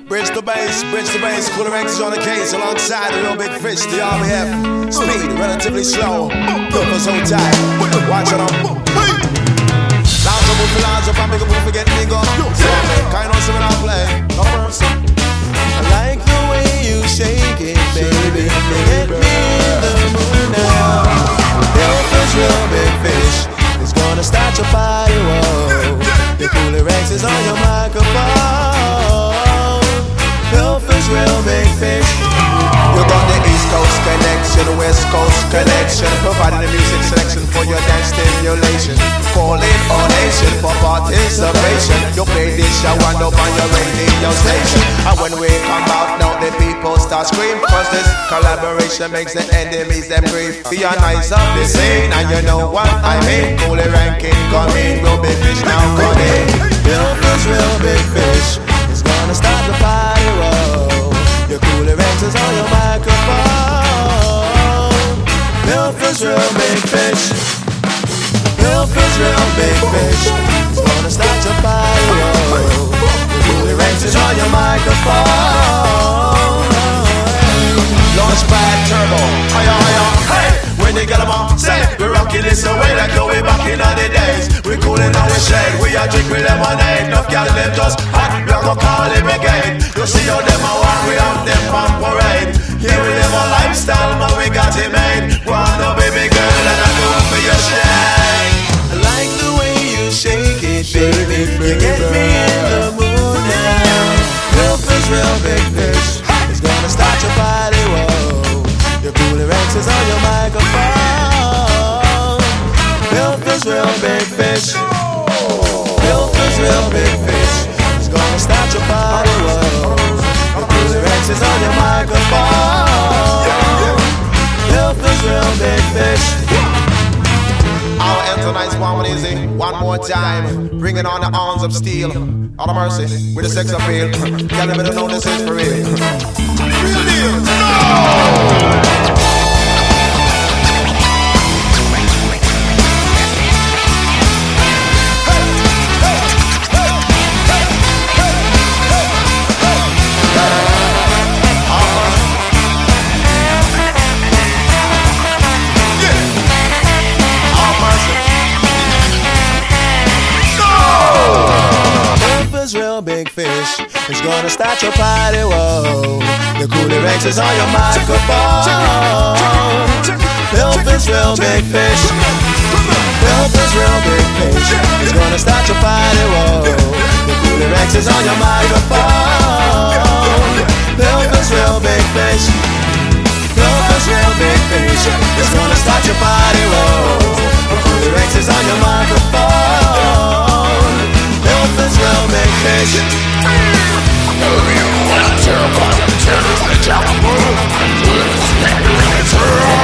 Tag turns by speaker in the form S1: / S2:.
S1: Bridge the bass, Cooler Ranks is on the case alongside the real big fish, the RBF. Speed, relatively slow, purpose hold tight. Watch it on. Lounge up, move, lounge up, I make a move, forget me go. Kind of something I play, no mercy. I like the way you shake it, baby. Get me in the mood now. Real fish, real big fish, it's gonna start your party, whoa. The Cooler Ranks is on your microphone. Real fish, real big fish. You got the East Coast connection, West Coast connection, providing the music selection for your dance stimulation. Calling all nation for participation. You play this show and up on your radio station. And when we come out now, the people start screaming, cause this collaboration makes the enemies them grieve. Be a nice of the scene, and you know what I mean. Cooler Ranking coming, real big fish now coming. Real fish, real big fish, it's gonna start the party, whoa. Your Cooler Ranks is on your microphone. Real fish, real big fish. Real fish, real big fish, it's gonna start your party, whoa. Your Cooler Ranks is on your microphone. Launchpad turbo, higher, higher, hey. When they get them on, say we're rocking this away like yo, we back in all the days. We coolin' on the shade, we a drink with lemonade. Enough girl them just hot, we go call it brigade. You see how them a walk, we have them on parade. Here we live a lifestyle, man, we got it made. Wanna baby girl, and I do it for your shade. I like the way you shake it, baby. You get me in the mood now. Real fish, real big fish, it's gonna start your party, whoa. Your Cooler Ranks is on your microphone. Real fish, real big fish. Real fish, real big fish, it's gonna start your party, whoa. Your Cooler Ranks is on your microphone. Real fish, real big fish. I'll end tonight's one easy, one more time. Bringing on the arms of steel. Out of mercy, with the sex appeal. Y'all never know this is for real. Real deal, no! Real big fish, it's gonna start your party, whoa. Your Cooler Ranks is on your microphone. Real fish, real big fish. Real fish, real big fish, it's gonna start your party, whoa. Your Cooler Ranks is on your microphone. Real fish, real big fish. Real fish, real big fish, it's gonna start your party, whoa. Your Cooler Ranks is on your microphone. Real fish, real big fish. Terrible,